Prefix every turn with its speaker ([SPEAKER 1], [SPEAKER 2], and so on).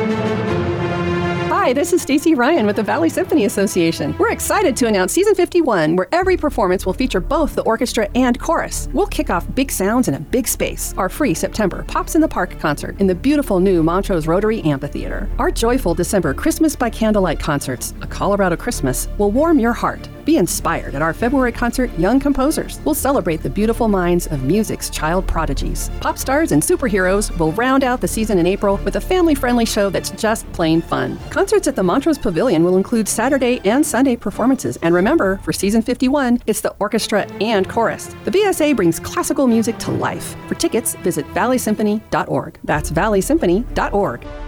[SPEAKER 1] Hi, this is Stacy Ryan with the Valley Symphony Association. We're excited to announce Season 51, where every performance will feature both the orchestra and chorus. We'll kick off big sounds in a big space, our free September Pops in the Park concert in the beautiful new Montrose Rotary Amphitheater. Our joyful December Christmas by Candlelight concerts, A Colorado Christmas, will warm your heart. Be inspired at our February concert, Young Composers. We'll celebrate the beautiful minds of music's child prodigies. Pop stars and superheroes will round out the season in April with a family-friendly show that's just plain fun. Concerts at the Montrose Pavilion will include Saturday and Sunday performances. And remember, for Season 51, it's the orchestra and chorus. The VSA brings classical music to life. For tickets, visit valleysymphony.org. That's valleysymphony.org.